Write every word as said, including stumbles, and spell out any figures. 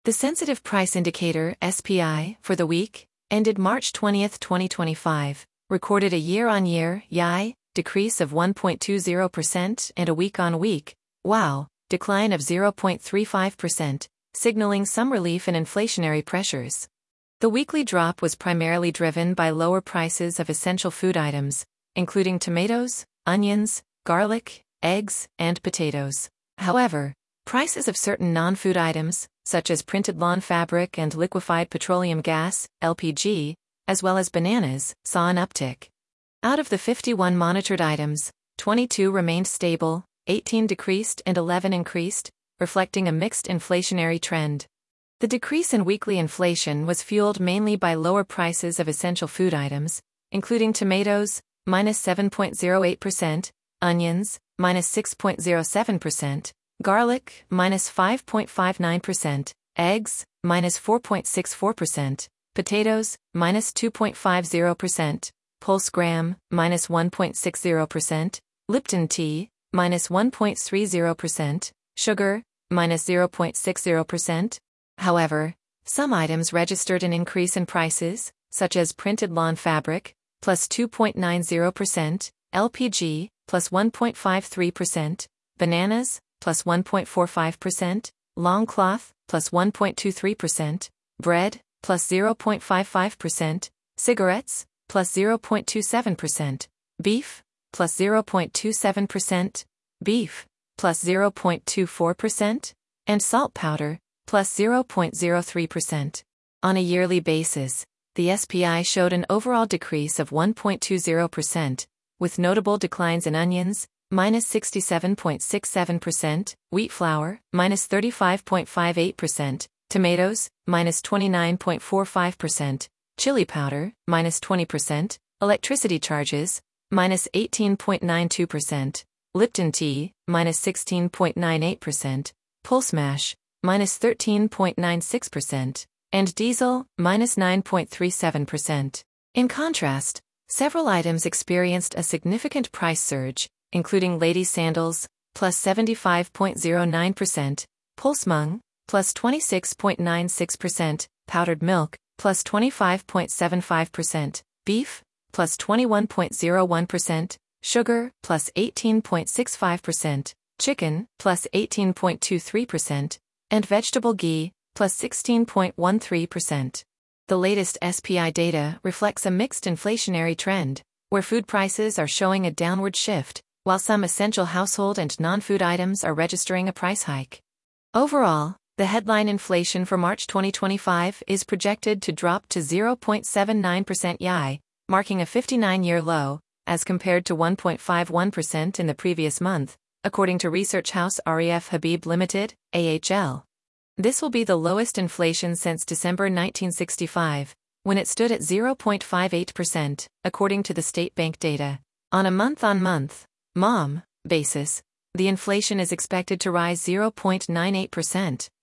The Sensitive Price Indicator S P I for the week ended March twentieth, twenty twenty-five, recorded a year-on-year Y I decrease of one point two zero percent and a week-on-week W O W decline of zero point three five percent, signaling some relief in inflationary pressures. The weekly drop was primarily driven by lower prices of essential food items, including tomatoes, onions, garlic, eggs, and potatoes. However, prices of certain non-food items, such as printed lawn fabric and liquefied petroleum gas, L P G, as well as bananas, saw an uptick. Out of the fifty-one monitored items, twenty-two remained stable, eighteen decreased and eleven increased, reflecting a mixed inflationary trend. The decrease in weekly inflation was fueled mainly by lower prices of essential food items, including tomatoes, minus seven point zero eight percent, onions, minus six point zero seven percent, garlic, minus five point five nine percent, eggs, minus four point six four percent, potatoes, minus two point five zero percent, pulse gram, minus one point six zero percent, Lipton tea, minus one point three zero percent, sugar, minus zero point six zero percent. However, some items registered an increase in prices, such as printed lawn fabric, plus two point nine zero percent, L P G, plus one point five three percent, bananas, plus one point four five percent, long cloth, plus one point two three percent, bread, plus zero point five five percent, cigarettes, plus zero point two seven percent, beef, plus zero point two seven percent, beef, plus zero point two four percent, and salt powder, plus zero point zero three percent. On a yearly basis, the S P I showed an overall decrease of one point two zero percent, with notable declines in onions, minus sixty-seven point six seven percent, wheat flour, minus thirty-five point five eight percent, tomatoes, minus twenty-nine point four five percent, chili powder, minus twenty percent, electricity charges, minus eighteen point nine two percent, Lipton tea, minus sixteen point nine eight percent, pulse mash, minus thirteen point nine six percent, and diesel, minus nine point three seven percent. In contrast, several items experienced a significant price surge, including ladies' sandals, plus seventy-five point zero nine percent, pulse mung, plus twenty-six point nine six percent, powdered milk, plus twenty-five point seven five percent, beef, plus twenty-one point zero one percent, sugar, plus eighteen point six five percent, chicken, plus eighteen point two three percent, and vegetable ghee, plus sixteen point one three percent. The latest S P I data reflects a mixed inflationary trend, where food prices are showing a downward shift, while some essential household and non-food items are registering a price hike. Overall, the headline inflation for March twenty twenty-five is projected to drop to zero point seven nine percent Y I, marking a fifty-nine-year low, as compared to one point five one percent in the previous month, according to research house R E F Habib Limited, A H L. This will be the lowest inflation since December nineteen sixty-five, when it stood at zero point five eight percent, according to the State Bank data. On a month-on-month, M O M, basis, the inflation is expected to rise zero point nine eight percent,